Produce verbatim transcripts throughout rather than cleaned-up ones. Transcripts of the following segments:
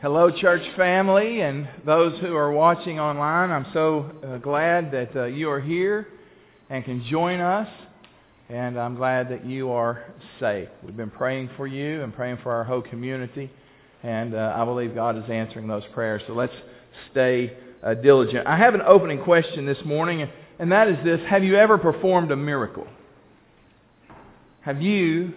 Hello, church family, and those who are watching online. I'm so uh, glad that uh, you are here and can join us, and I'm glad that you are safe. We've been praying for you and praying for our whole community, and uh, I believe God is answering those prayers. So let's stay uh, diligent. I have an opening question this morning, and that is this: have you ever performed a miracle? Have you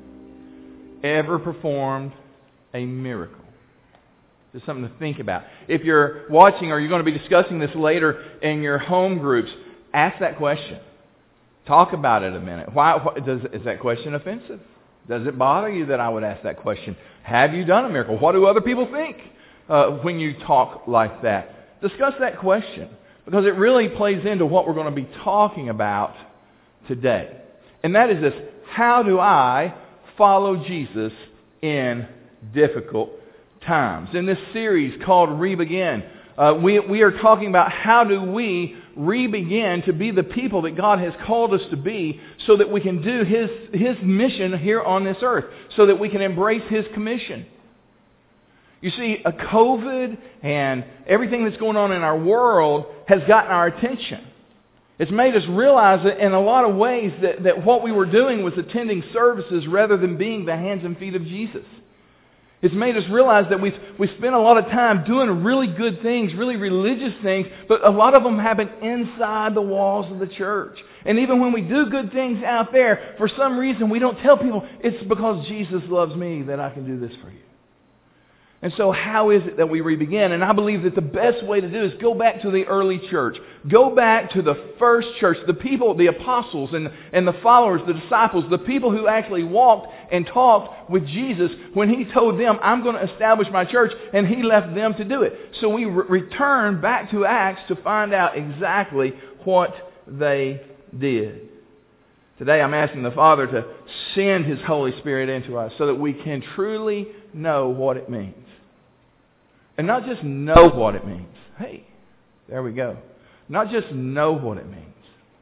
ever performed a miracle? Just something to think about. If you're watching or you're going to be discussing this later in your home groups, ask that question. Talk about it a minute. Why, why does is that question offensive? Does it bother you that I would ask that question? Have you done a miracle? What do other people think uh, when you talk like that? Discuss that question, because it really plays into what we're going to be talking about today. And that is this: how do I follow Jesus in difficult times? In this series called Re-Begin, uh, we, we are talking about how do we re-begin to be the people that God has called us to be, so that we can do His, His mission here on this earth, so that we can embrace His commission. You see, a COVID and everything that's going on in our world has gotten our attention. It's made us realize that in a lot of ways that, that what we were doing was attending services rather than being the hands and feet of Jesus. It's made us realize that we've, we spend a lot of time doing really good things, really religious things, but a lot of them happen inside the walls of the church. And even when we do good things out there, for some reason we don't tell people, it's because Jesus loves me that I can do this for you. And so how is it that we re-begin? And I believe that the best way to do is go back to the early church. Go back to the first church, the people, the apostles and, and the followers, the disciples, the people who actually walked and talked with Jesus when He told them, I'm going to establish my church, and He left them to do it. So we re- return back to Acts to find out exactly what they did. Today I'm asking the Father to send His Holy Spirit into us so that we can truly know what it means. And not just know what it means. Hey, there we go. Not just know what it means,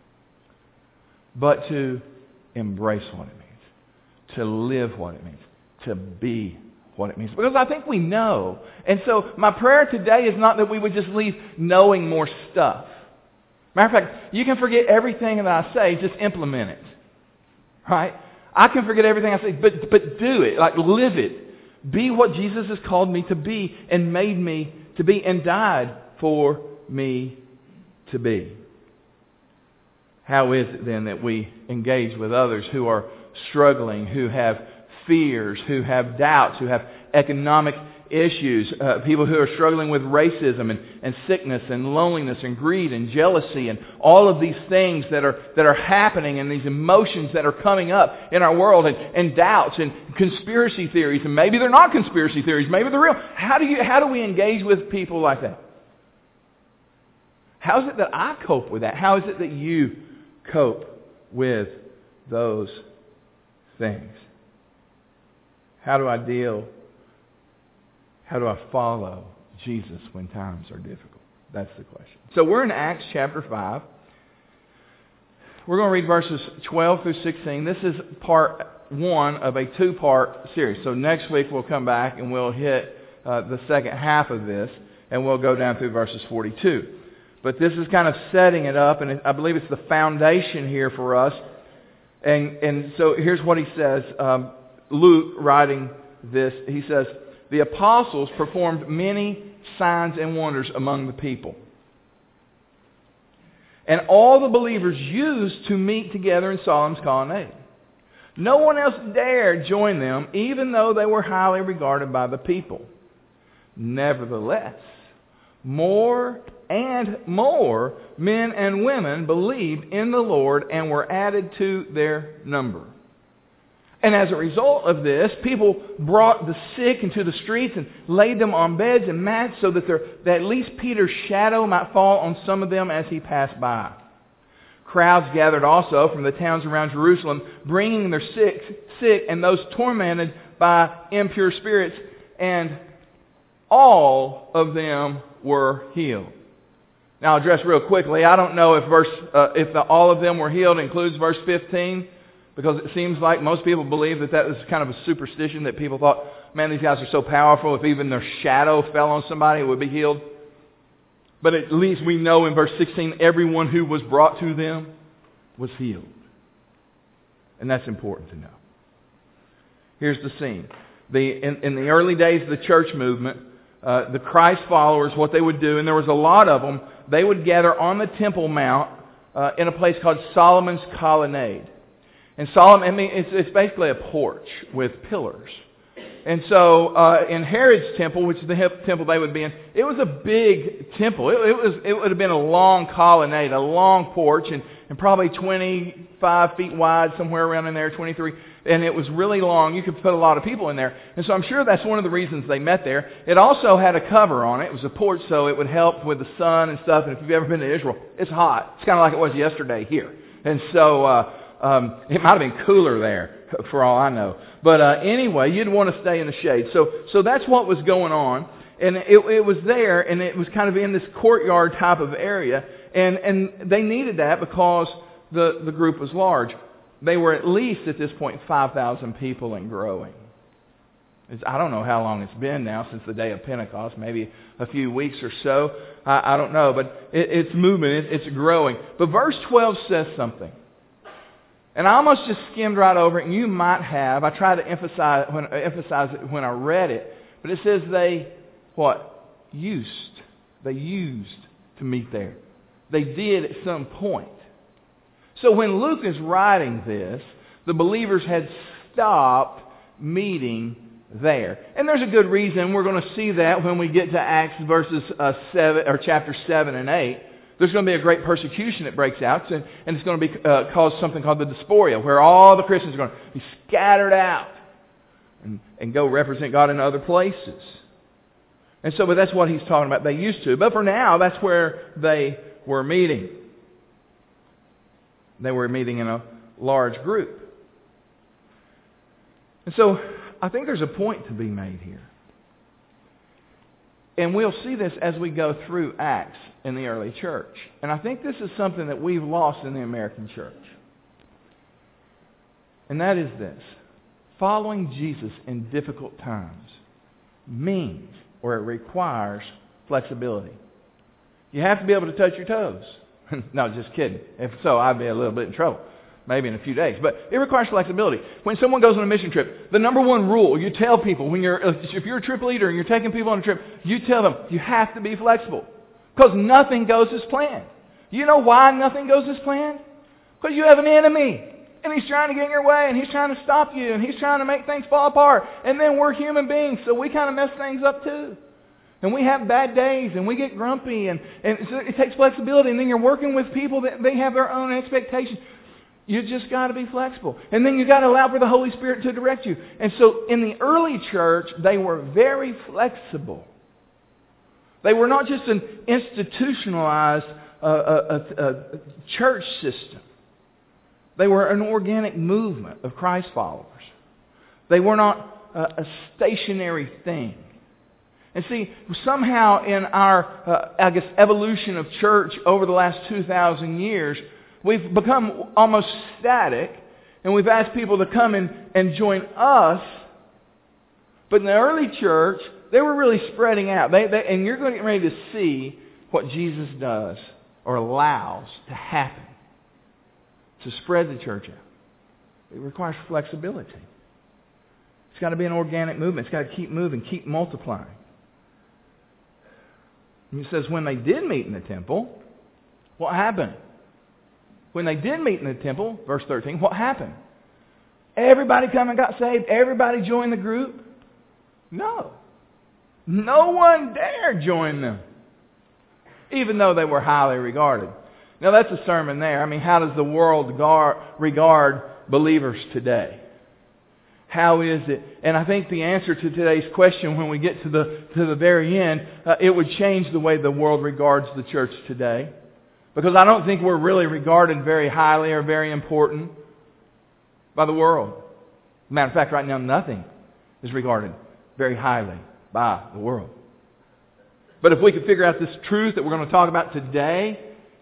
but to embrace what it means, to live what it means, to be what it means. Because I think we know. And so my prayer today is not that we would just leave knowing more stuff. Matter of fact, you can forget everything that I say, just implement it. Right? I can forget everything I say, but but do it. Like, live it. Be what Jesus has called me to be and made me to be and died for me to be. How is it then that we engage with others who are struggling, who have fears, who have doubts, who have economic issues, uh, people who are struggling with racism and, and sickness and loneliness and greed and jealousy and all of these things that are that are happening, and these emotions that are coming up in our world, and, and doubts and conspiracy theories, and maybe they're not conspiracy theories, maybe they're real. How do you how do we engage with people like that? How is it that I cope with that? How is it that you cope with those things? How do I deal How do I follow Jesus when times are difficult? That's the question. So we're in Acts chapter five. We're going to read verses twelve through sixteen. This is part one of a two-part series. So next week we'll come back and we'll hit uh, the second half of this, and we'll go down through verses forty-two. But this is kind of setting it up, and I believe it's the foundation here for us. And, and so here's what he says. Um, Luke, writing this, he says, the apostles performed many signs and wonders among the people. And all the believers used to meet together in Solomon's colonnade. No one else dared join them, even though they were highly regarded by the people. Nevertheless, more and more men and women believed in the Lord and were added to their number. And as a result of this, people brought the sick into the streets and laid them on beds and mats so that, that at least Peter's shadow might fall on some of them as he passed by. Crowds gathered also from the towns around Jerusalem, bringing their sick, sick and those tormented by impure spirits, and all of them were healed. Now I'll address real quickly. I don't know if verse, uh, if the all of them were healed includes verse fifteen. Because it seems like most people believe that that was kind of a superstition, that people thought, man, these guys are so powerful, if even their shadow fell on somebody, it would be healed. But at least we know in verse sixteen, everyone who was brought to them was healed. And that's important to know. Here's the scene. The, in, in the early days of the church movement, uh, the Christ followers, what they would do, and there was a lot of them, they would gather on the Temple Mount uh, in a place called Solomon's Colonnade. And Solomon, I mean, it's, it's basically a porch with pillars. And so uh, in Herod's temple, which is the temple they would be in, it was a big temple. It, it was it would have been a long colonnade, a long porch, and, and probably twenty-five feet wide, somewhere around in there, twenty-three. And it was really long. You could put a lot of people in there. And so I'm sure that's one of the reasons they met there. It also had a cover on it. It was a porch, so it would help with the sun and stuff. And if you've ever been to Israel, it's hot. It's kind of like it was yesterday here. And so uh, um, it might have been cooler there, for all I know. But uh, anyway, you'd want to stay in the shade. So so that's what was going on. And it, it was there, and it was kind of in this courtyard type of area. And, and they needed that because the, the group was large. They were at least, at this point, five thousand people and growing. It's, I don't know how long it's been now, since the day of Pentecost, maybe a few weeks or so. I, I don't know, but it, it's moving, it, it's growing. But verse twelve says something. And I almost just skimmed right over it, and you might have. I tried to emphasize, when, emphasize it when I read it. But it says they, what? Used. They used to meet there. They did at some point. So when Luke is writing this, the believers had stopped meeting there. And there's a good reason. We're going to see that when we get to Acts verses uh, seven or chapter seven and eight. There's going to be a great persecution that breaks out, and, and it's going to be uh, cause something called the Diaspora, where all the Christians are going to be scattered out and, and go represent God in other places. And so, but that's what he's talking about. They used to, but for now, that's where they were meeting. They were meeting in a large group. And so, I think there's a point to be made here. And we'll see this as we go through Acts in the early church. And I think this is something that we've lost in the American church. And that is this. Following Jesus in difficult times means, or it requires, flexibility. You have to be able to touch your toes. No, just kidding. If so, I'd be a little bit in trouble. Maybe in a few days. But it requires flexibility. When someone goes on a mission trip, the number one rule, you tell people, when you're, if you're a trip leader and you're taking people on a trip, you tell them, you have to be flexible. Because nothing goes as planned. You know why nothing goes as planned? Because you have an enemy. And he's trying to get in your way, and he's trying to stop you, and he's trying to make things fall apart. And then we're human beings, so we kind of mess things up too. And we have bad days, and we get grumpy, and, and so it takes flexibility. And then you're working with people that they have their own expectations. You just got to be flexible. And then you got to allow for the Holy Spirit to direct you. And so in the early church, they were very flexible. They were not just an institutionalized uh, uh, uh, uh, church system. They were an organic movement of Christ followers. They were not uh, a stationary thing. And see, somehow in our, uh, I guess, evolution of church over the last two thousand years, we've become almost static, and we've asked people to come in and join us. But in the early church, they were really spreading out. They, they, and you're getting ready to see what Jesus does or allows to happen to spread the church out. It requires flexibility. It's got to be an organic movement. It's got to keep moving, keep multiplying. And he says when they did meet in the temple, what happened? When they did meet in the temple, verse thirteen, what happened? Everybody come and got saved? Everybody joined the group? No. No one dared join them, even though they were highly regarded. Now that's a sermon there. I mean, how does the world regard believers today? How is it? And I think the answer to today's question, when we get to the to the very end, uh, it would change the way the world regards the church today. Because I don't think we're really regarded very highly or very important by the world. Matter of fact, right now, nothing is regarded very highly by the world. But if we could figure out this truth that we're going to talk about today,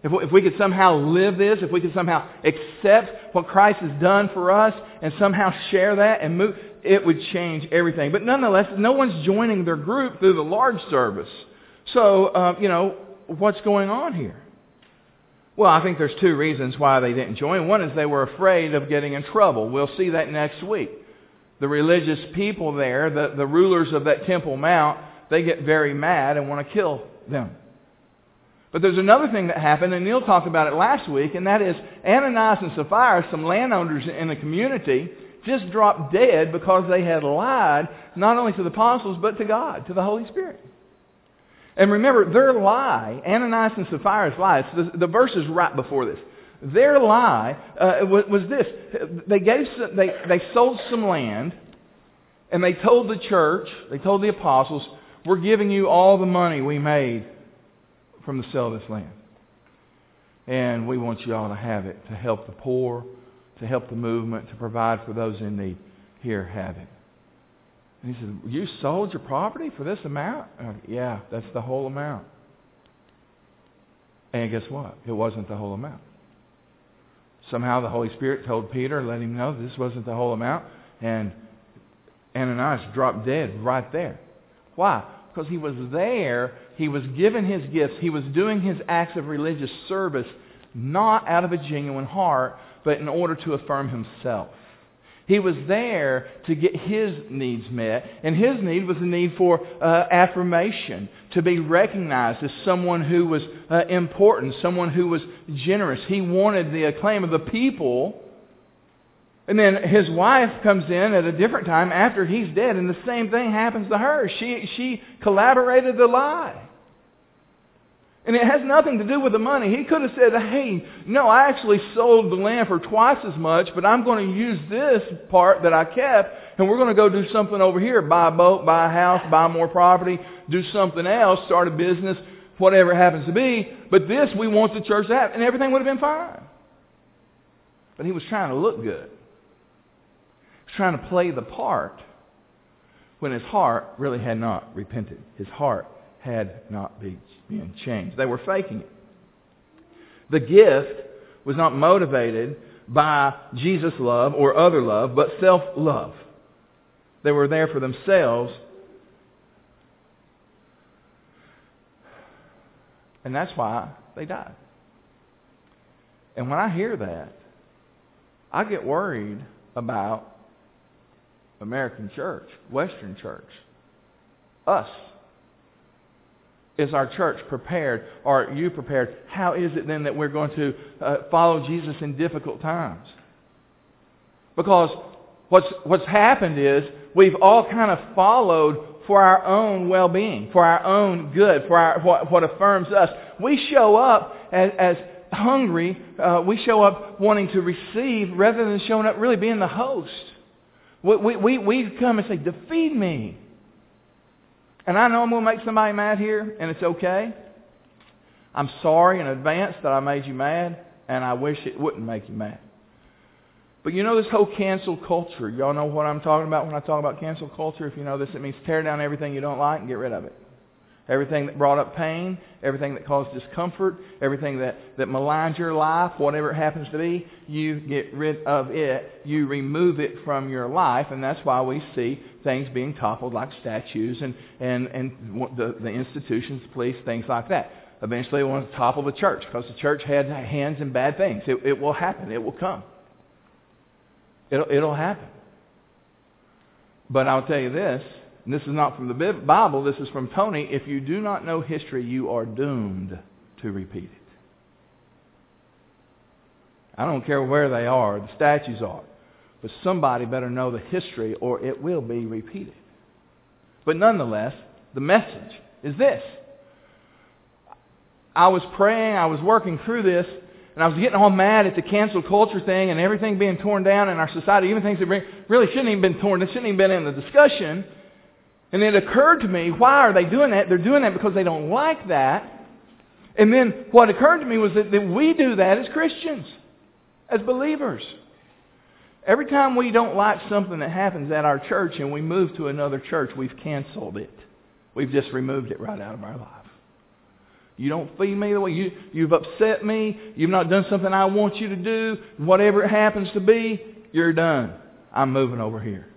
if we, if we could somehow live this, if we could somehow accept what Christ has done for us and somehow share that and move, it would change everything. But nonetheless, no one's joining their group through the large service. So, uh, you know, what's going on here? Well, I think there's two reasons why they didn't join. One is they were afraid of getting in trouble. We'll see that next week. The religious people there, the, the rulers of that Temple Mount, they get very mad and want to kill them. But there's another thing that happened, and Neil talked about it last week, and that is Ananias and Sapphira, some landowners in the community, just dropped dead because they had lied not only to the apostles but to God, to the Holy Spirit. And remember, their lie, Ananias and Sapphira's lie, the, the verse is right before this. Their lie uh, was, was this. They gave some, they, they sold some land, and they told the church, they told the apostles, we're giving you all the money we made from the sale of this land. And we want you all to have it to help the poor, to help the movement, to provide for those in need. Here, have it. And he said, you sold your property for this amount? Uh, yeah, that's the whole amount. And guess what? It wasn't the whole amount. Somehow the Holy Spirit told Peter, let him know this wasn't the whole amount. And Ananias dropped dead right there. Why? Because he was there, he was given his gifts, he was doing his acts of religious service not out of a genuine heart, but in order to affirm himself. He was there to get his needs met, and his need was the need for uh, affirmation, to be recognized as someone who was uh, important, someone who was generous. He wanted the acclaim of the people. And then his wife comes in at a different time after he's dead, and the same thing happens to her. She, she collaborated the lie. And it has nothing to do with the money. He could have said, hey, no, I actually sold the land for twice as much, but I'm going to use this part that I kept, and we're going to go do something over here. Buy a boat, buy a house, buy more property, do something else, start a business, whatever it happens to be. But this we want the church to have, and everything would have been fine. But he was trying to look good. He was trying to play the part when his heart really had not repented. His heart had not been changed. They were faking it. The gift was not motivated by Jesus' love or other love, but self-love. They were there for themselves. And that's why they died. And when I hear that, I get worried about American church, Western church, us. Is our church prepared? Are you prepared? How is it then that we're going to uh, follow Jesus in difficult times? Because what's what's happened is we've all kind of followed for our own well-being, for our own good, for our what, what affirms us. We show up as, as hungry. Uh, we show up wanting to receive rather than showing up really being the host. We we we, we come and say, "Defeat me." And I know I'm going to make somebody mad here, and it's okay. I'm sorry in advance that I made you mad, and I wish it wouldn't make you mad. But you know this whole cancel culture. Y'all know what I'm talking about when I talk about cancel culture? If you know this, it means tear down everything you don't like and get rid of it. Everything that brought up pain, everything that caused discomfort, everything that, that maligns your life, whatever it happens to be, you get rid of it. You remove it from your life, and that's why we see things being toppled like statues and, and, and the, the institutions, police, things like that. Eventually they want to topple the church because the church had hands in bad things. It, it will happen. It will come. It'll, it'll happen. But I'll tell you this, and this is not from the Bible, this is from Tony. If you do not know history, you are doomed to repeat it. I don't care where they are, the statues are. But somebody better know the history or it will be repeated. But nonetheless, the message is this. I was praying, I was working through this, and I was getting all mad at the cancel culture thing and everything being torn down in our society, even things that really shouldn't even been torn, they shouldn't even been in the discussion. And it occurred to me, why are they doing that? They're doing that because they don't like that. And then what occurred to me was that, that we do that as Christians, as believers. Every time we don't like something that happens at our church and we move to another church, we've canceled it. We've just removed it right out of our life. You don't feed me the way you, you've upset me. You've not done something I want you to do. Whatever it happens to be, you're done. I'm moving over here.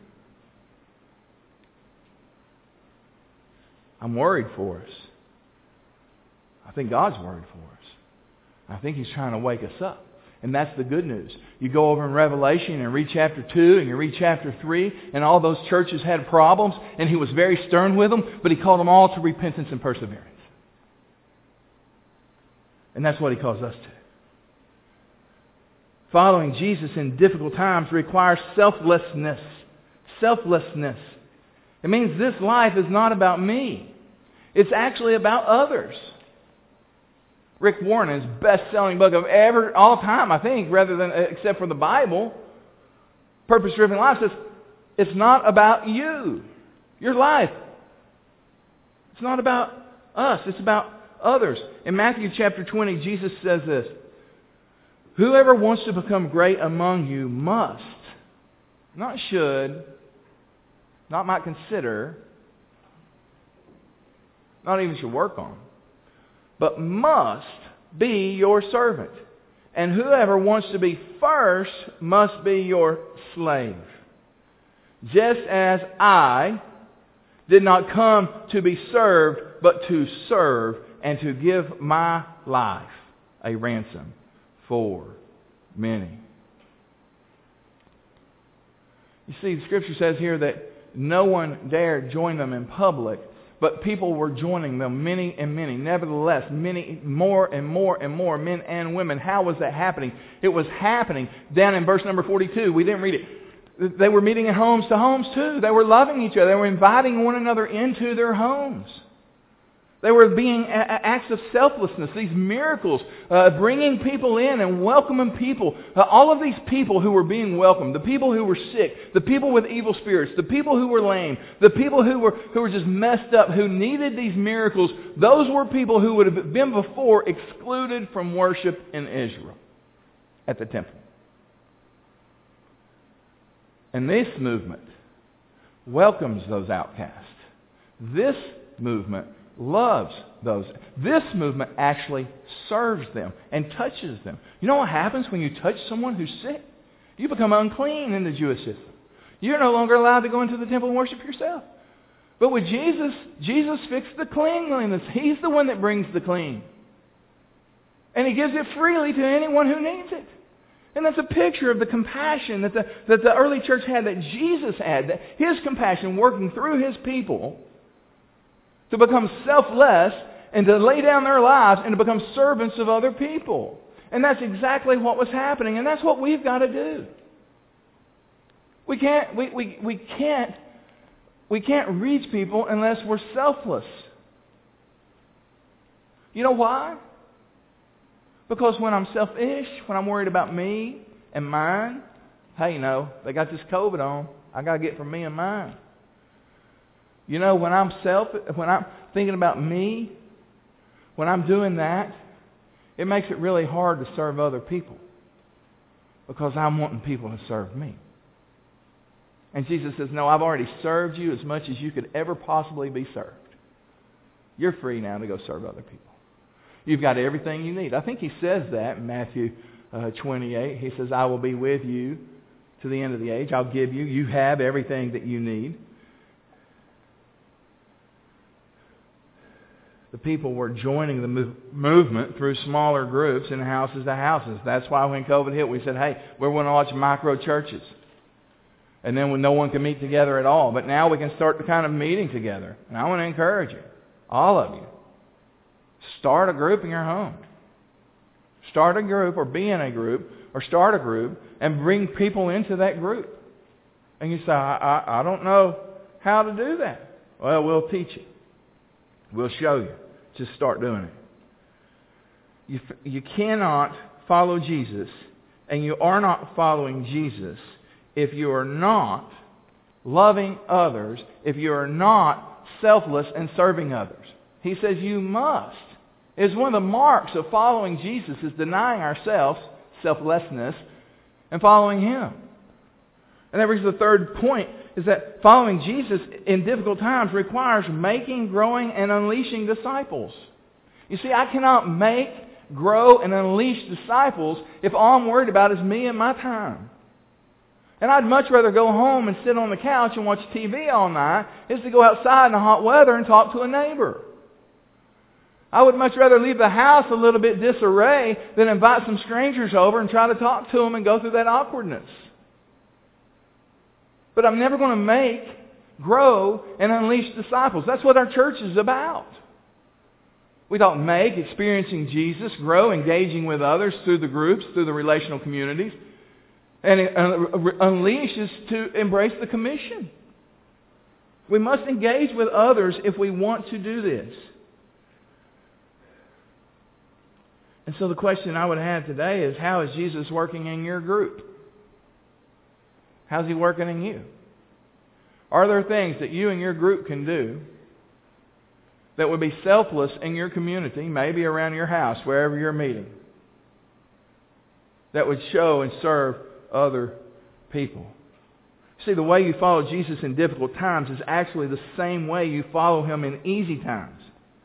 I'm worried for us. I think God's worried for us. I think He's trying to wake us up. And that's the good news. You go over in Revelation and read chapter two and you read chapter three, and all those churches had problems, and He was very stern with them, but He called them all to repentance and perseverance. And that's what He calls us to. Following Jesus in difficult times requires selflessness. Selflessness. It means this life is not about me. It's actually about others. Rick Warren, his best-selling book of ever, all time, I think, rather than except for the Bible, Purpose-Driven Life, says it's not about you, your life. It's not about us. It's about others. In Matthew chapter twenty, Jesus says this: whoever wants to become great among you must, not should, not might consider, not even should work on, but must be your servant. And whoever wants to be first must be your slave. Just as I did not come to be served, but to serve and to give my life a ransom for many. You see, the Scripture says here that no one dared join them in public, but people were joining them, many and many. Nevertheless, many, more and more and more, men and women. How was that happening? It was happening down in verse number forty-two. We didn't read it. They were meeting in homes to homes too. They were loving each other. They were inviting one another into their homes. They were being acts of selflessness, these miracles, uh, bringing people in and welcoming people. Uh, all of these people who were being welcomed, the people who were sick, the people with evil spirits, the people who were lame, the people who were who were just messed up, who needed these miracles, those were people who would have been before excluded from worship in Israel at the temple. And this movement welcomes those outcasts. This movement loves those. This movement actually serves them and touches them. You know what happens when you touch someone who's sick? You become unclean in the Jewish system. You're no longer allowed to go into the temple and worship yourself. But with Jesus, Jesus fixed the cleanliness. He's the one that brings the clean. And He gives it freely to anyone who needs it. And that's a picture of the compassion that the, that the early church had, that Jesus had, that His compassion working through His people to become selfless and to lay down their lives and to become servants of other people. And that's exactly what was happening, and that's what we've got to do. We can't we, we, we can't we can't reach people unless we're selfless. You know why? Because when I'm selfish, when I'm worried about me and mine, hey, you know, they got this COVID on. I got to get from me and mine. You know, when I'm self, when I'm thinking about me, when I'm doing that, it makes it really hard to serve other people because I'm wanting people to serve me. And Jesus says, no, I've already served you as much as you could ever possibly be served. You're free now to go serve other people. You've got everything you need. I think He says that in Matthew uh, twenty-eight. He says, I will be with you to the end of the age. I'll give you. You have everything that you need. The people were joining the move, movement through smaller groups and houses to houses. That's why when COVID hit, we said, hey, we're going to launch micro churches. And then when no one can meet together at all. But now we can start the kind of meeting together. And I want to encourage you, all of you, start a group in your home. Start a group or be in a group or start a group and bring people into that group. And you say, I, I, I don't know how to do that. Well, we'll teach you. We'll show you. Just start doing it. You, you cannot follow Jesus, and you are not following Jesus if you are not loving others, if you are not selfless and serving others. He says you must. It's one of the marks of following Jesus is denying ourselves, selflessness, and following Him. And that brings the third point, is that following Jesus in difficult times requires making, growing, and unleashing disciples. You see, I cannot make, grow, and unleash disciples if all I'm worried about is me and my time. And I'd much rather go home and sit on the couch and watch T V all night is to go outside in the hot weather and talk to a neighbor. I would much rather leave the house a little bit disarray than invite some strangers over and try to talk to them and go through that awkwardness. But I'm never going to make, grow, and unleash disciples. That's what our church is about. We don't make, experiencing Jesus, grow, engaging with others through the groups, through the relational communities. And it unleashes to embrace the commission. We must engage with others if we want to do this. And so the question I would have today is, how is Jesus working in your group? How's He working in you? Are there things that you and your group can do that would be selfless in your community, maybe around your house, wherever you're meeting, that would show and serve other people? See, the way you follow Jesus in difficult times is actually the same way you follow Him in easy times.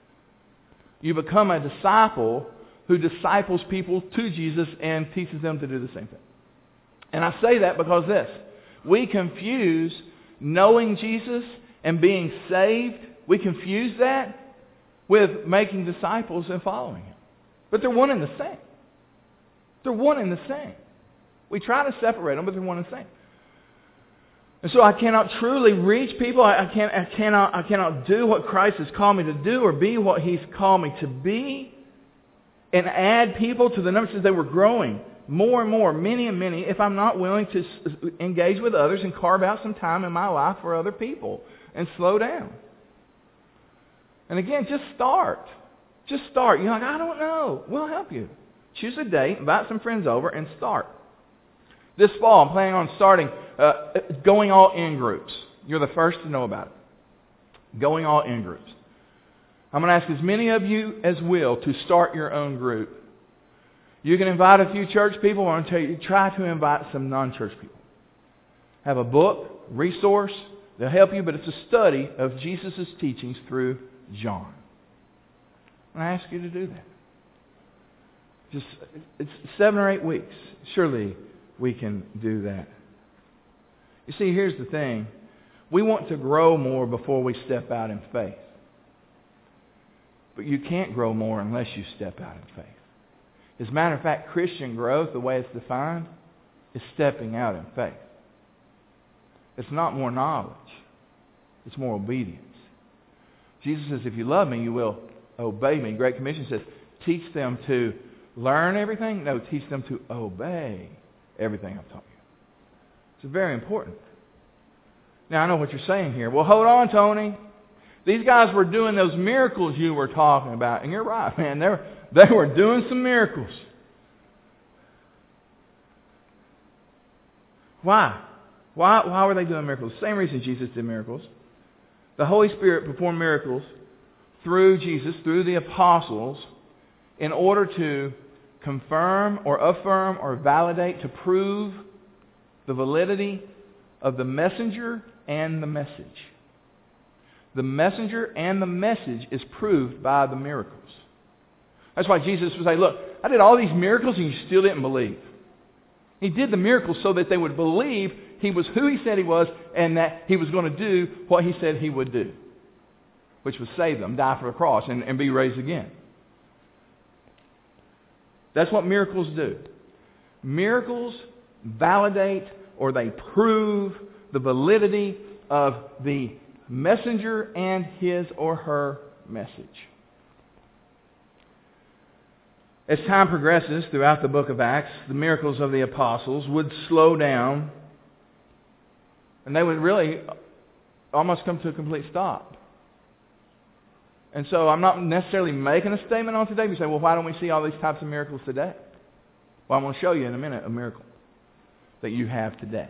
You become a disciple who disciples people to Jesus and teaches them to do the same thing. And I say that because this, we confuse knowing Jesus and being saved, we confuse that with making disciples and following Him. But they're one and the same. They're one and the same. We try to separate them, but they're one and the same. And so I cannot truly reach people. I, I, can't, I, cannot, I cannot do what Christ has called me to do or be what He's called me to be and add people to the numbers as they were growing more and more, many and many, if I'm not willing to engage with others and carve out some time in my life for other people and slow down. And again, just start. Just start. You're like, I don't know. We'll help you. Choose a date, invite some friends over, and start. This fall, I'm planning on starting uh, going all in groups. You're the first to know about it. Going all in groups. I'm going to ask as many of you as will to start your own group. You can invite a few church people. I want to tell you, try to invite some non-church people. Have a book, resource. They'll help you, but it's a study of Jesus' teachings through John. And I ask you to do that. Just, it's seven or eight weeks. Surely we can do that. You see, here's the thing. We want to grow more before we step out in faith. But you can't grow more unless you step out in faith. As a matter of fact, Christian growth, the way it's defined, is stepping out in faith. It's not more knowledge. It's more obedience. Jesus says, if you love me, you will obey me. Great Commission says, teach them to learn everything. No, teach them to obey everything I've taught you. It's very important. Now, I know what you're saying here. Well, hold on, Tony. These guys were doing those miracles you were talking about. And you're right, man. They were, they were doing some miracles. Why? Why, why were they doing miracles? Same reason Jesus did miracles. The Holy Spirit performed miracles through Jesus, through the apostles, in order to confirm or affirm or validate, to prove the validity of the messenger and the message. The messenger and the message is proved by the miracles. That's why Jesus would say, look, I did all these miracles and you still didn't believe. He did the miracles so that they would believe He was who He said He was and that He was going to do what He said He would do, which was save them, die for the cross, and, and be raised again. That's what miracles do. Miracles validate or they prove the validity of the messenger and his or her message. As time progresses throughout the book of Acts, the miracles of the apostles would slow down and they would really almost come to a complete stop. And so I'm not necessarily making a statement on today. You say, well, why don't we see all these types of miracles today? Well, I'm going to show you in a minute a miracle that you have today.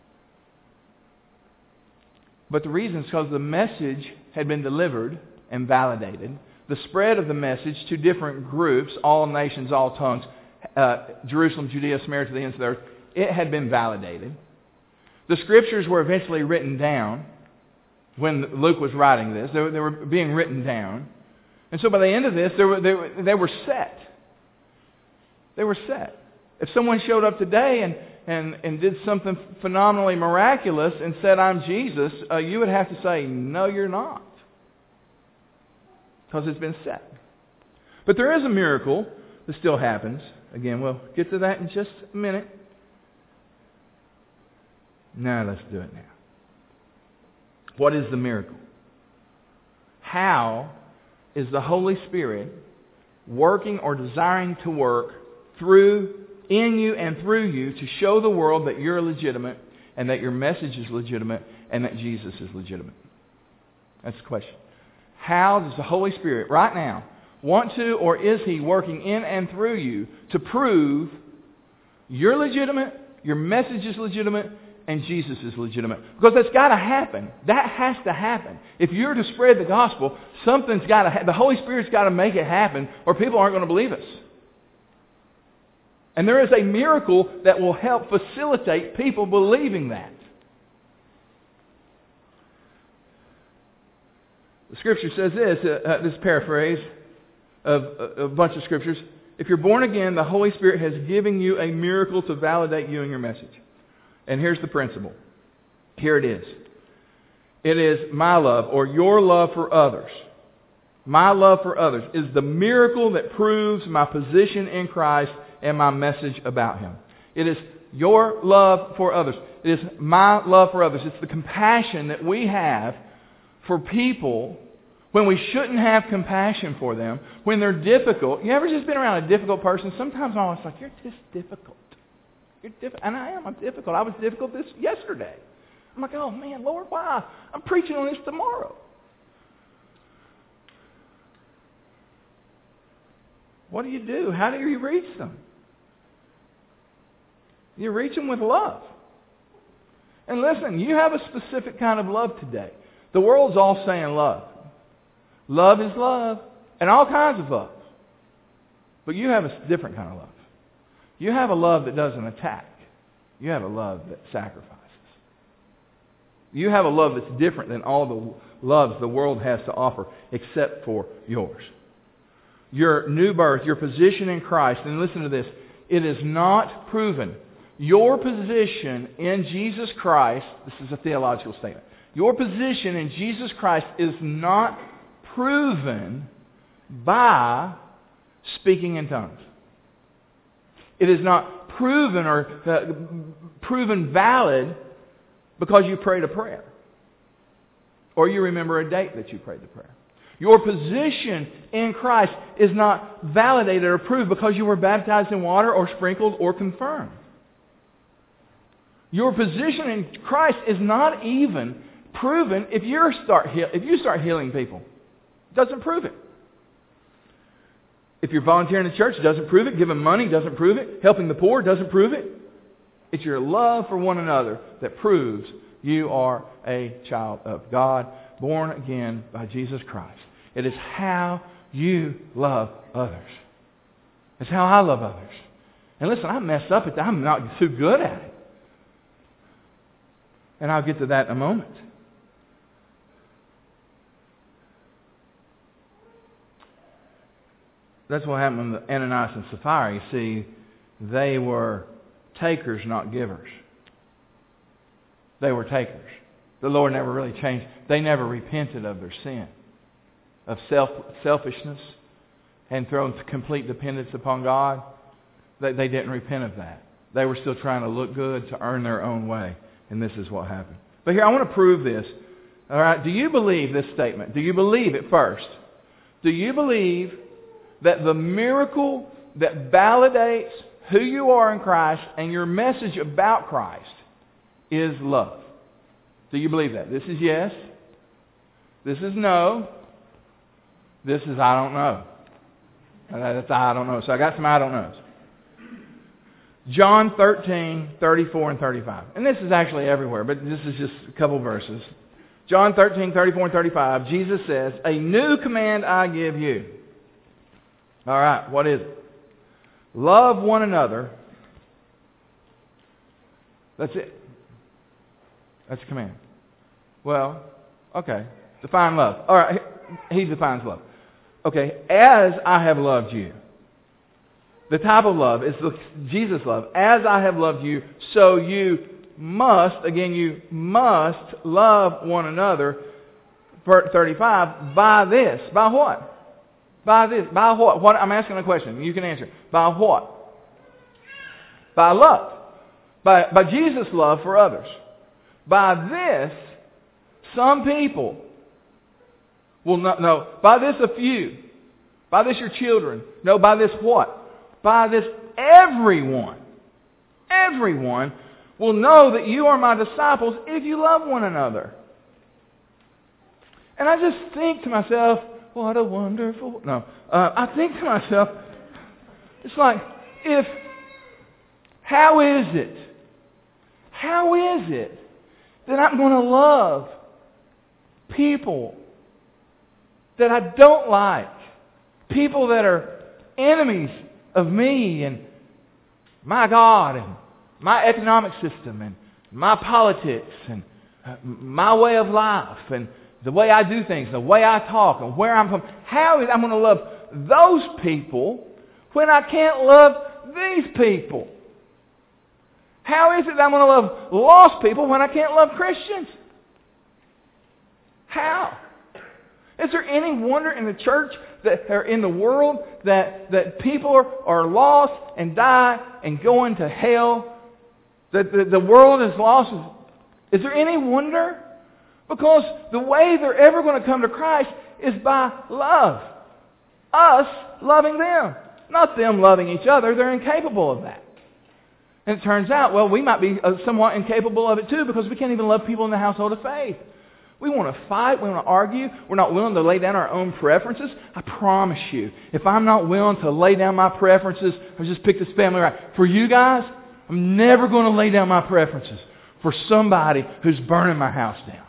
But the reason is because the message had been delivered and validated. The spread of the message to different groups, all nations, all tongues, uh, Jerusalem, Judea, Samaria, to the ends of the earth, it had been validated. The Scriptures were eventually written down when Luke was writing this. They were, they were being written down. And so by the end of this, they were, they were, they were set. They were set. If someone showed up today and, and, and did something phenomenally miraculous and said, I'm Jesus, uh, you would have to say, no, you're not. Because it's been set. But there is a miracle that still happens. Again, we'll get to that in just a minute. Now let's do it now. What is the miracle? How is the Holy Spirit working or desiring to work through, in you and through you to show the world that you're legitimate and that your message is legitimate and that Jesus is legitimate? That's the question. How does the Holy Spirit right now want to, or is He working in and through you to prove you're legitimate, your message is legitimate, and Jesus is legitimate? Because that's got to happen. That has to happen. If you're to spread the gospel, something's got to happen. The Holy Spirit's got to make it happen, or people aren't going to believe us. And there is a miracle that will help facilitate people believing that. The Scripture says this, uh, uh, this paraphrase of uh, a bunch of Scriptures. If you're born again, the Holy Spirit has given you a miracle to validate you and your message. And here's the principle. Here it is. It is my love, or your love for others. My love for others is the miracle that proves my position in Christ and my message about Him. It is your love for others. It is my love for others. It's the compassion that we have for people when we shouldn't have compassion for them, when they're difficult. You ever just been around a difficult person? Sometimes I'm always like, you're just difficult. You're diff- and I am. I'm difficult. I was difficult this yesterday. I'm like, oh man, Lord, why? I'm preaching on this tomorrow. What do you do? How do you reach them? You reach them with love. And listen, you have a specific kind of love today. The world's all saying love. Love is love. And all kinds of love. But you have a different kind of love. You have a love that doesn't attack. You have a love that sacrifices. You have a love that's different than all the loves the world has to offer except for yours. Your new birth, your position in Christ, and listen to this, it is not proven. Your position in Jesus Christ, this is a theological statement, your position in Jesus Christ is not proven by speaking in tongues. It is not proven or uh, proven valid because you prayed a prayer. Or you remember a date that you prayed the prayer. Your position in Christ is not validated or proved because you were baptized in water or sprinkled or confirmed. Your position in Christ is not even proven if you start if you start healing people. It doesn't prove it. If you're volunteering in the church, it doesn't prove it. Giving money doesn't prove it. Helping the poor doesn't prove it. It's your love for one another that proves you are a child of God, born again by Jesus Christ. It is how you love others. It's how I love others. And listen, I mess up at that. I'm not too good at it. And I'll get to that in a moment. That's what happened with Ananias and Sapphira. You see, they were takers, not givers. They were takers. The Lord never really changed. They never repented of their sin, of self selfishness, and thrown complete dependence upon God. They, they didn't repent of that. They were still trying to look good to earn their own way. And this is what happened. But here, I want to prove this. All right, do you believe this statement? Do you believe it first? Do you believe that the miracle that validates who you are in Christ and your message about Christ is love? Do you believe that? This is yes. This is no. This is I don't know. That's I don't know. So I got some I don't knows. John thirteen, thirty-four and thirty-five. And this is actually everywhere, but this is just a couple verses. John thirteen, thirty-four and thirty-five, Jesus says, "A new command I give you." All right, what is it? Love one another. That's it. That's a command. Well, okay. Define love. All right, he defines love. Okay, as I have loved you. The type of love is the Jesus love. As I have loved you, so you must, again, you must love one another. thirty-five, by this. By what? By this. By what? What? I'm asking a question. You can answer. By what? By love. By, by Jesus' love for others. By this, some people will not know. By this, a few. By this, your children. No, by this, what? By this, everyone. Everyone will know that you are my disciples if you love one another. And I just think to myself, what a wonderful... No. Uh, I think to myself, it's like, if... How is it? How is it that I'm going to love people that I don't like? People that are enemies of me and my God and my economic system and my politics and my way of life and the way I do things, the way I talk and where I'm from. How is I'm going to love those people when I can't love these people? How is it that I'm going to love lost people when I can't love Christians? How? Is there any wonder in the church that or in the world that, that people are, are lost and die and go into hell? That the, the world is lost? Is there any wonder? Because the way they're ever going to come to Christ is by love. Us loving them. Not them loving each other. They're incapable of that. And it turns out, well, we might be somewhat incapable of it too because we can't even love people in the household of faith. We want to fight. We want to argue. We're not willing to lay down our own preferences. I promise you, if I'm not willing to lay down my preferences, I just pick this family right. For you guys, I'm never going to lay down my preferences for somebody who's burning my house down.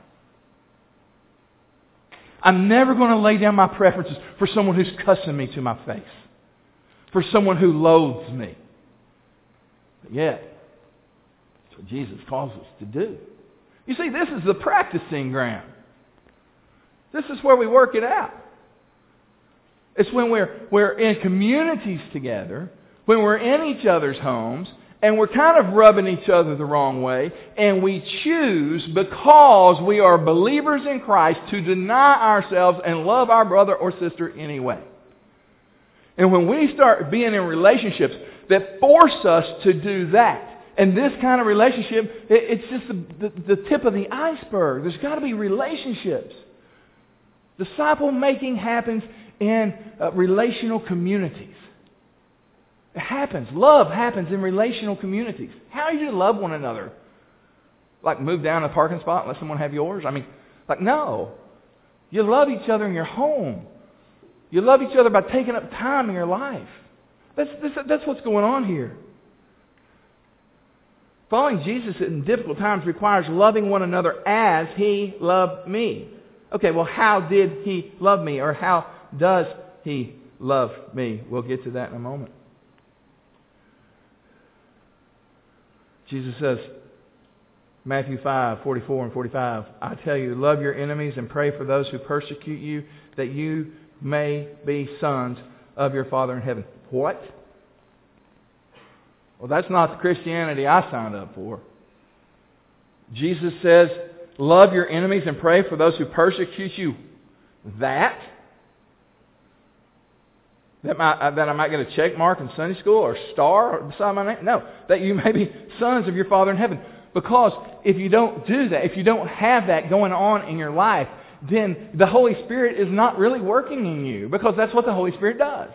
I'm never going to lay down my preferences for someone who's cussing me to my face. For someone who loathes me. But yet, that's what Jesus calls us to do. You see, this is the practicing ground. This is where we work it out. It's when we're, we're in communities together, when we're in each other's homes, and we're kind of rubbing each other the wrong way, and we choose, because we are believers in Christ, to deny ourselves and love our brother or sister anyway. And when we start being in relationships that force us to do that, and this kind of relationship, it's just the, the, the tip of the iceberg. There's got to be relationships. Disciple making happens in uh, relational communities. It happens. Love happens in relational communities. How do you love one another? Like move down a parking spot and let someone have yours? I mean, like no. You love each other in your home. You love each other by taking up time in your life. That's, that's, that's what's going on here. Following Jesus in difficult times requires loving one another as He loved me. Okay, well, how did He love me? Or how does He love me? We'll get to that in a moment. Jesus says, Matthew five, forty-four and forty-five, I tell you, love your enemies and pray for those who persecute you, that you may be sons of your Father in heaven. What? Well, that's not the Christianity I signed up for. Jesus says, love your enemies and pray for those who persecute you. That? That, might, that I might get a check mark in Sunday school or a star beside my name? No. That you may be sons of your Father in heaven. Because if you don't do that, if you don't have that going on in your life, then the Holy Spirit is not really working in you. Because that's what the Holy Spirit does.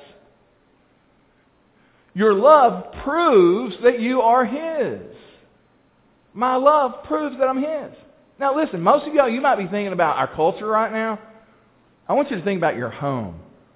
Your love proves that you are His. My love proves that I'm His. Now listen, most of y'all, you might be thinking about our culture right now. I want you to think about your home.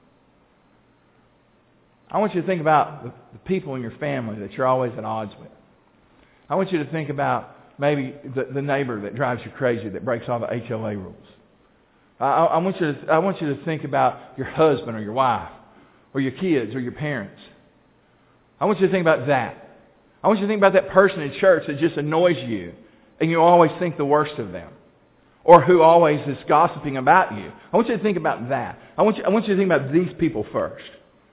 I want you to think about the, the people in your family that you're always at odds with. I want you to think about maybe the, the neighbor that drives you crazy, that breaks all the H O A rules. I, I, want you to, I want you to think about your husband or your wife or your kids or your parents. I want you to think about that. I want you to think about that person in church that just annoys you and you always think the worst of them. or who always is gossiping about you. I want you to think about that. I want you, I want you to think about these people first.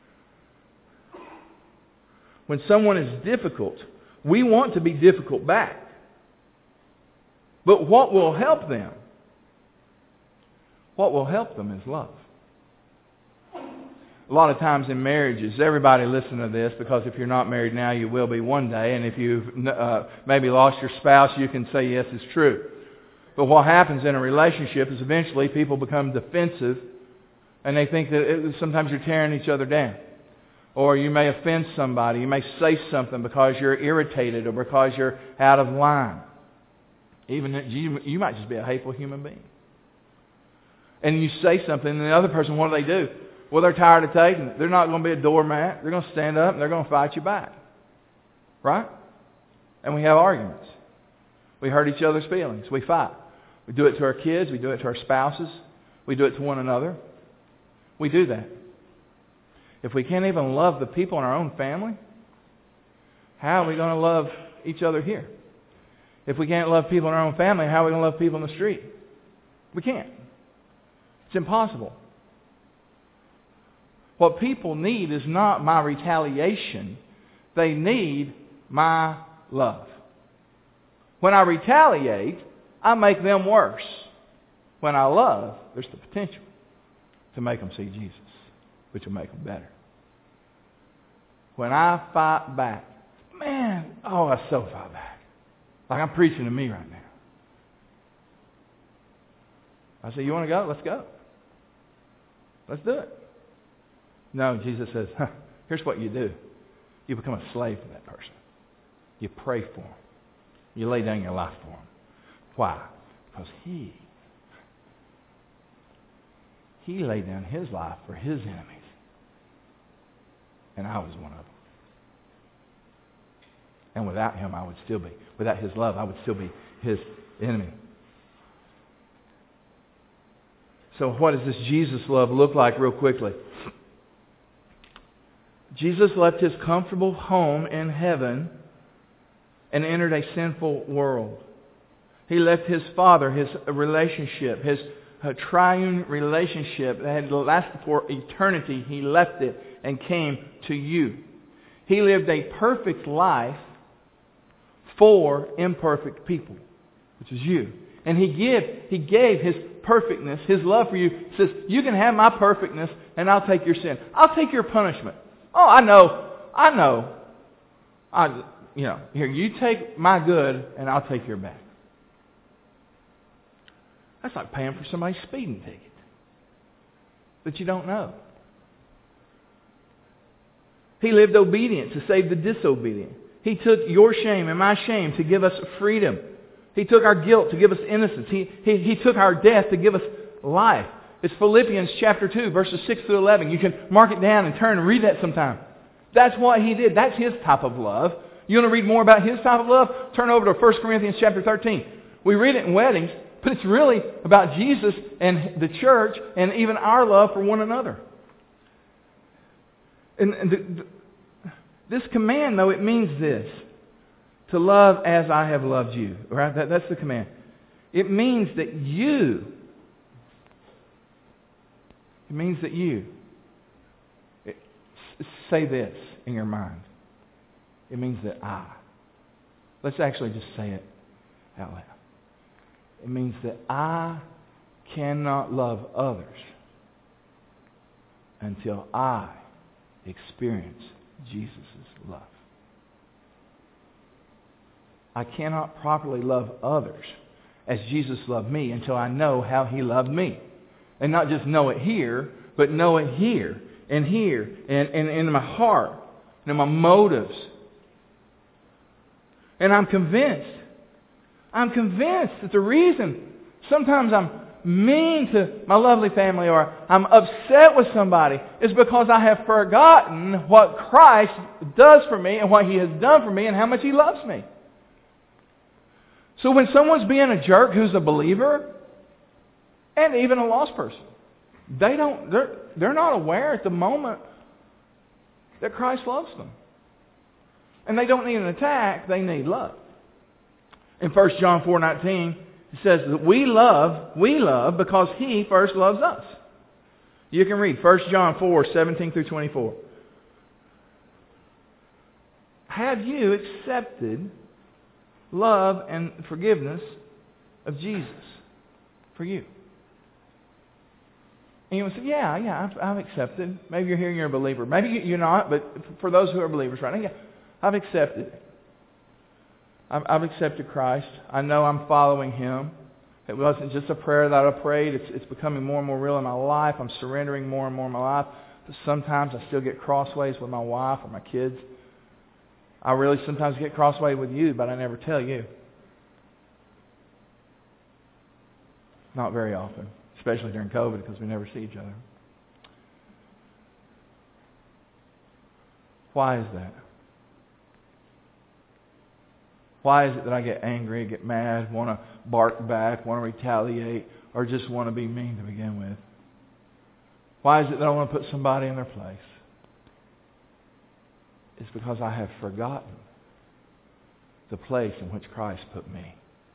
When someone is difficult, we want to be difficult back. But what will help them? What will help them is love. A lot of times in marriages, everybody listen to this, because if you're not married now, you will be one day. And if you've uh, maybe lost your spouse, you can say, yes, it's true. But what happens in a relationship is eventually people become defensive, and they think that it, sometimes you're tearing each other down. Or you may offend somebody. You may say something because you're irritated or because you're out of line. Even you, you might just be a hateful human being. And you say something, and the other person, what do they do? Well, they're tired of taking it. They're not going to be a doormat. They're going to stand up and they're going to fight you back. Right? And we have arguments. We hurt each other's feelings. We fight. We do it to our kids. We do it to our spouses. We do it to one another. We do that. If we can't even love the people in our own family, how are we going to love each other here? If we can't love people in our own family, how are we going to love people in the street? We can't. It's impossible. What people need is not my retaliation. They need my love. When I retaliate, I make them worse. When I love, there's the potential to make them see Jesus, which will make them better. When I fight back, man, oh, I so fight back. Like I'm preaching to me right now. I say, you want to go? Let's go. Let's do it. No, Jesus says, huh, here's what you do. You become a slave to that person. You pray for them. You lay down your life for them. Why? Because He, He laid down His life for His enemies. And I was one of them. And without Him, I would still be. Without His love, I would still be His enemy. So what does this Jesus love look like real quickly? Jesus left His comfortable home in heaven and entered a sinful world. He left His Father, His relationship, His triune relationship that had lasted for eternity. He left it and came to you. He lived a perfect life for imperfect people, which is you. And He gave, He gave His perfectness, His love for you. He says, you can have my perfectness and I'll take your sin. I'll take your punishment. Oh, I know. I know. I, you know, here, you take my good and I'll take your bad. That's like paying for somebody's speeding ticket that you don't know. He lived obedient to save the disobedient. He took your shame and my shame to give us freedom. He took our guilt to give us innocence. He, he, he took our death to give us life. It's Philippians chapter two, verses six through eleven. You can mark it down and turn and read that sometime. That's what He did. That's His type of love. You want to read more about His type of love? Turn over to First Corinthians chapter thirteen. We read it in weddings, but it's really about Jesus and the church and even our love for one another. And, and the, the, this command, though, it means this. To love as I have loved you. Right? That, that's the command. It means that you, it means that you, it, say this in your mind. It means that I. Let's actually just say it out loud. It means that I cannot love others until I experience Jesus' love. I cannot properly love others as Jesus loved me until I know how He loved me. And not just know it here, but know it here and here and, and, and in my heart and in my motives. And I'm convinced, I'm convinced that the reason sometimes I'm mean to my lovely family or I'm upset with somebody is because I have forgotten what Christ does for me and what He has done for me and how much He loves me. So when someone's being a jerk who's a believer, and even a lost person, they don't, they're, they're not aware at the moment that Christ loves them. And they don't need an attack, they need love. In First John four nineteen, It says that we love, we love because He first loves us. You can read First John four, seventeen through twenty-four. Have you accepted love and forgiveness of Jesus for you? And you would say, yeah, yeah, I've, I've accepted. Maybe you're here and you're a believer. Maybe you're not, but for those who are believers right now, yeah, I've accepted it. I've, I've accepted Christ. I know I'm following Him. It wasn't just a prayer that I prayed. It's, it's becoming more and more real in my life. I'm surrendering more and more in my life. But sometimes I still get crossways with my wife or my kids. I really sometimes get crossways with you, but I never tell you. Not very often, especially during COVID because we never see each other. Why is that? Why is it that I get angry, get mad, want to bark back, want to retaliate, or just want to be mean to begin with? Why is it that I want to put somebody in their place? It's because I have forgotten the place in which Christ put me.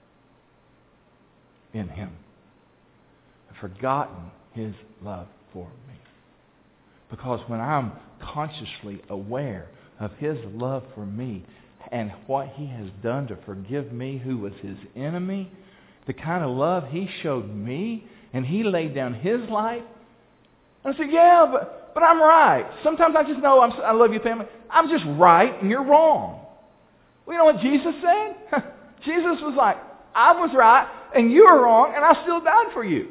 In Him. I've forgotten His love for me. Because when I'm consciously aware of His love for me and what He has done to forgive me who was His enemy, the kind of love He showed me, and He laid down His life, and I said, yeah, but, but I'm right. Sometimes I just know I'm, I love you, family. I'm just right and you're wrong. Well, you know what Jesus said? Jesus was like, I was right and you were wrong and I still died for you.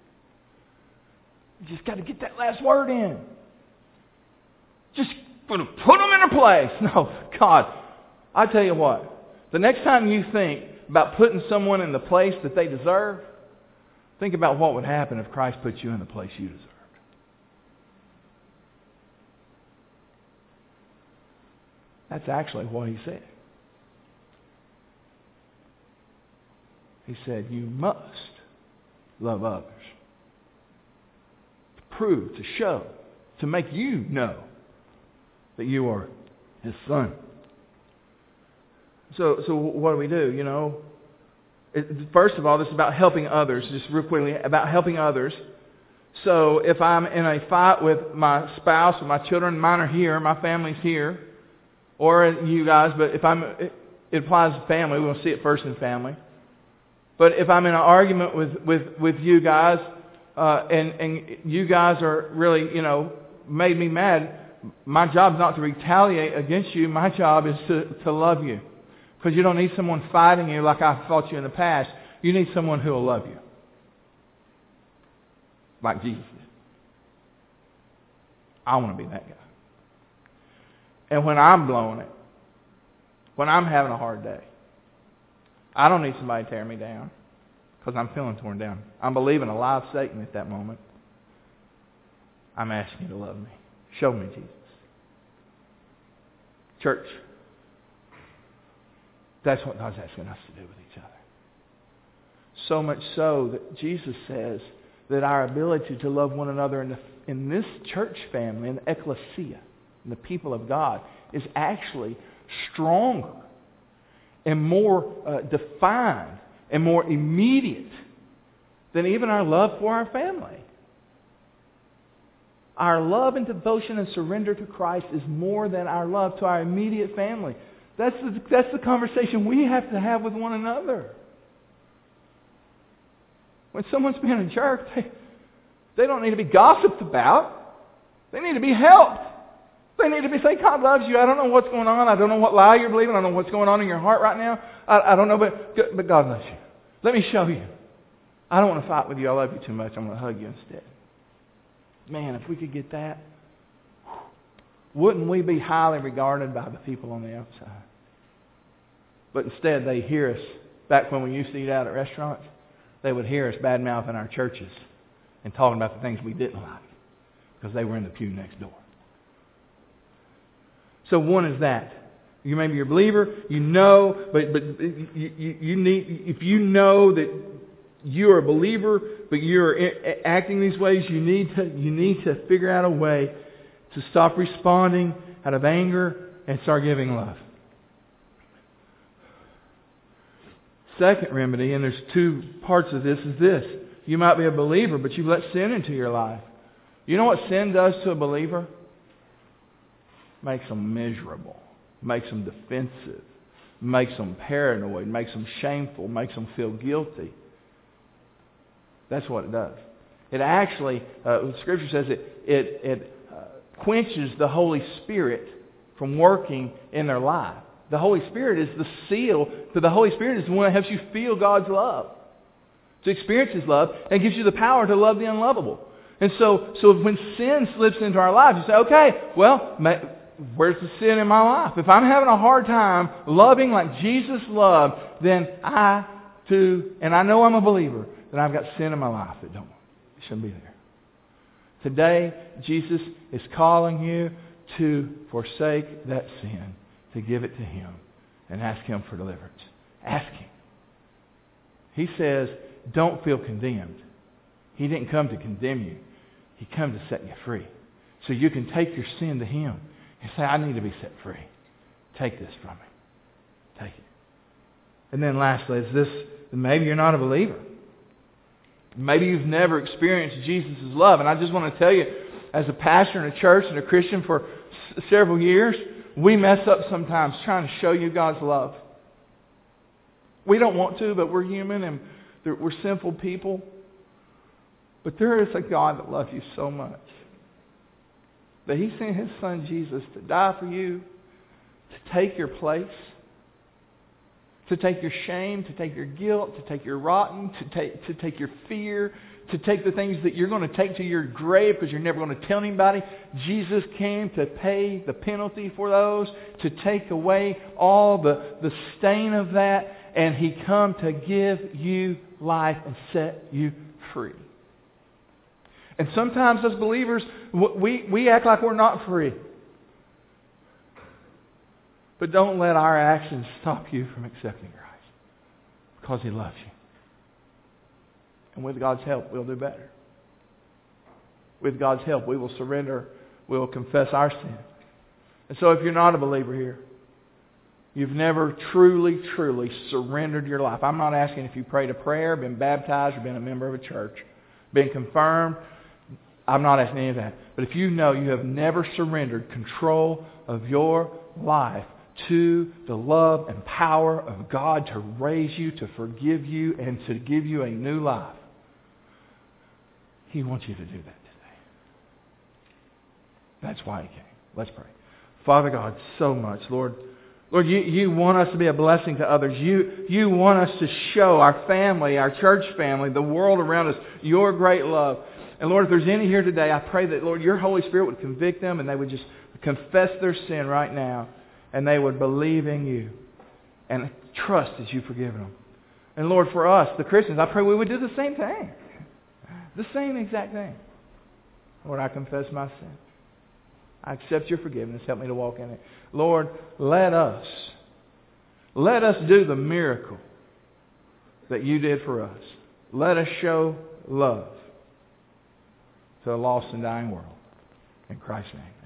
You just got to get that last word in. Just going to put them in a place. No, God, I tell you what. The next time you think about putting someone in the place that they deserve, think about what would happen if Christ put you in the place you deserve. That's actually what He said. He said, you must love others. To prove, to show, to make you know that you are His son. So, so what do we do? You know, it, first of all, this is about helping others. Just real quickly, about helping others. So if I'm in a fight with my spouse or my children, mine are here, my family's here, or you guys, but if I'm, it, it applies to family. We're going to see it first in family. But if I'm in an argument with, with, with you guys, uh, and, and you guys are really, you know, made me mad, my job is not to retaliate against you. My job is to, to love you. Because you don't need someone fighting you like I fought you in the past. You need someone who will love you. Like Jesus did. I want to be that guy. And when I'm blowing it, when I'm having a hard day, I don't need somebody tearing me down because I'm feeling torn down. I'm believing a lie of Satan at that moment. I'm asking you to love me. Show me Jesus. Church, that's what God's asking us to do with each other. So much so that Jesus says that our ability to love one another in, the, in this church family, in the ecclesia, in the people of God, is actually stronger and more uh, defined and more immediate than even our love for our family. Our love and devotion and surrender to Christ is more than our love to our immediate family. That's the, that's the conversation we have to have with one another. When someone's being a jerk, they, they don't need to be gossiped about. They need to be helped. They need to be saying, God loves you. I don't know what's going on. I don't know what lie you're believing. I don't know what's going on in your heart right now. I, I don't know, but, but God loves you. Let me show you. I don't want to fight with you. I love you too much. I'm going to hug you instead. Man, if we could get that, wouldn't we be highly regarded by the people on the outside? But instead, they hear us, back when we used to eat out at restaurants, they would hear us bad-mouthing our churches and talking about the things we didn't like because they were in the pew next door. So one is that. You maybe you're a believer, you know, but but you, you, you need, if you know that you are a believer, but you're acting these ways, you need to you need to figure out a way to stop responding out of anger and start giving love. second remedy, and there's two parts of this, is this. You might be a believer, but you've let sin into your life. You know what sin does to a believer? Makes them miserable. Makes them defensive. Makes them paranoid. Makes them shameful. Makes them feel guilty. That's what it does. It actually, uh, the Scripture says it, it, it uh, quenches the Holy Spirit from working in their life. The Holy Spirit is the seal. So the Holy Spirit is the one that helps you feel God's love, to experience His love, and gives you the power to love the unlovable. And so, so when sin slips into our lives, you say, okay, well, where's the sin in my life? If I'm having a hard time loving like Jesus loved, then I too, and I know I'm a believer, then I've got sin in my life that don't, it shouldn't be there. Today, Jesus is calling you to forsake that sin, to give it to Him, and ask Him for deliverance. Ask Him. He says, don't feel condemned. He didn't come to condemn you. He came to set you free. So you can take your sin to Him and say, I need to be set free. Take this from me. Take it. And then lastly, is this, maybe you're not a believer. Maybe you've never experienced Jesus' love. And I just want to tell you, as a pastor in a church and a Christian for s- several years, we mess up sometimes trying to show you God's love. We don't want to, but we're human and we're sinful people. But there is a God that loves you so much that He sent His Son Jesus to die for you, to take your place, to take your shame, to take your guilt, to take your rotten, to take, to take your fear, to take the things that you're going to take to your grave because you're never going to tell anybody. Jesus came to pay the penalty for those, to take away all the, the stain of that, and He come to give you life and set you free. And sometimes as believers, we, we act like we're not free. But don't let our actions stop you from accepting Christ, because He loves you. And with God's help, we'll do better. With God's help, we will surrender. We will confess our sin. And so if you're not a believer here, you've never truly, truly surrendered your life. I'm not asking if you prayed a prayer, been baptized, or been a member of a church, been confirmed. I'm not asking any of that. But if you know you have never surrendered control of your life to the love and power of God to raise you, to forgive you, and to give you a new life, He wants you to do that today. That's why He came. Let's pray. Father God, so much, Lord. Lord, you, you want us to be a blessing to others. You, you want us to show our family, our church family, the world around us, your great love. And Lord, if there's any here today, I pray that, Lord, your Holy Spirit would convict them and they would just confess their sin right now. And they would believe in you and trust that you've forgiven them. And Lord, for us, the Christians, I pray we would do the same thing. The same exact thing. Lord, I confess my sin. I accept your forgiveness. Help me to walk in it. Lord, let us, let us do the miracle that you did for us. Let us show love to a lost and dying world. In Christ's name.